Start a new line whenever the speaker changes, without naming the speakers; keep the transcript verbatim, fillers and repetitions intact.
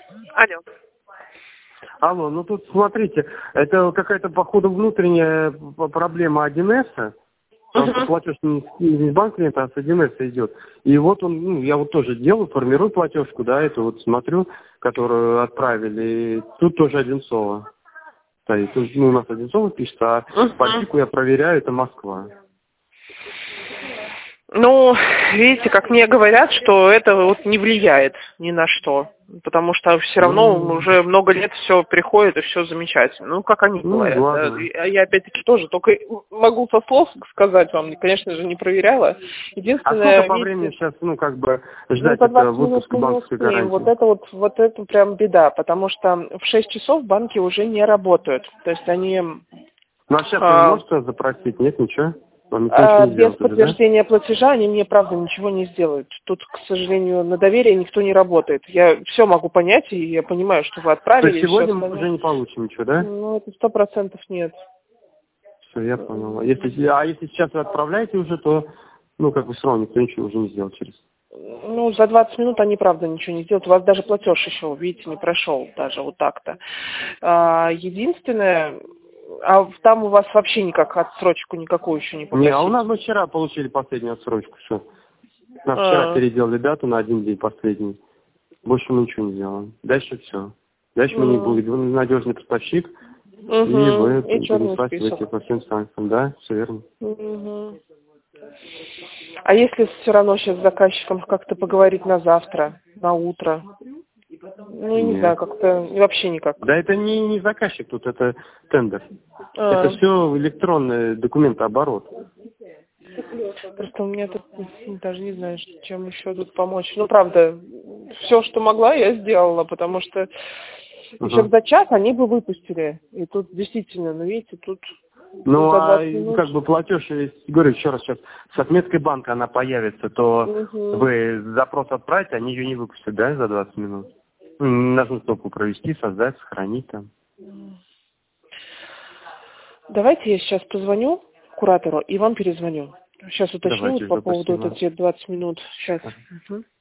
Алло.
Алло, ну тут смотрите, это какая-то, походу, внутренняя проблема один эс. Там
Угу.
платеж не, не с банка клиента, а с один эс идет. И вот он, ну, я вот тоже делаю, формирую платежку, да, эту вот смотрю, которую отправили. И тут тоже Одинцово стоит. Тут, ну, у нас Одинцово пишет, а
Угу.
по ТИКу я проверяю, это Москва.
Ну, видите, как мне говорят, что это вот не влияет ни на что. Потому что все равно
Ну,
уже много лет все приходит и все замечательно. Ну, как они
ну
говорят. Да.
ладно.
Я, я опять-таки тоже только могу со слов сказать вам, конечно же, не проверяла.
А
Единственное,
сколько по
видите,
времени сейчас, ну, как бы,
ну,
ждать
за
это
двадцать минут
выпуска
мы не
банковской
успеем. Вот
гарантии?
это вот, вот это прям беда, потому что в шесть часов банки уже не работают. То есть они
Ну, а сейчас вы
а,
можете запросить? Нет, ничего? Вам никто ничего
а,
не
без
сделает уже, да?
подтверждения платежа они мне, правда, ничего не сделают. Тут, к сожалению, на доверие никто не работает. Я все могу понять, и я понимаю, что вы
То есть
отправили, и все
сегодня мы
остальное.
уже не получим ничего, да?
Ну, это сто процентов нет.
Все, я понял. А если, а если сейчас вы отправляете уже, то, ну, как бы все равно никто ничего уже не сделал через.
Ну, за двадцать минут они, правда, ничего не сделают. У вас даже платеж еще, видите, не прошел даже вот так-то. А, единственное, а там у вас вообще никак отсрочку никакую еще не
Не, а у
попросили?
нас мы вчера получили последнюю отсрочку, все. Нам вчера
А,
переделали дату на один день последний. Больше мы ничего не сделаем. Дальше все. Дальше мы не
м,
будем. Вы надежный поставщик, и вы
мгм, и черный
понеслась в
список.
эти по всем станциям, да? Все верно.
Мгм. А если все равно сейчас с заказчиком как-то поговорить на завтра, на утро? Ну, я не знаю,
Нет.
как-то вообще никак.
Да это не, не заказчик тут, это тендер. Это
А,
все электронный документооборот.
просто у меня тут даже не знаю, чем еще тут помочь. Ну, правда, все, что могла, я сделала, потому что еще
Ага.
за час они бы выпустили. И тут действительно, ну, видите, тут, тут
Ну,
за
а
двадцать минут.
как бы платеж, если, говорю еще раз сейчас, с отметкой банка она появится, то
Угу.
вы запрос отправите, они ее не выпустят, да, за двадцать минут? Ну, нужно только провести, создать, сохранить там.
Давайте я сейчас позвоню куратору и вам перезвоню. Сейчас уточню
Давайте,
вот по
жду,
поводу вот
спасибо.
этих двадцать минут. Сейчас.
Ага.
Угу.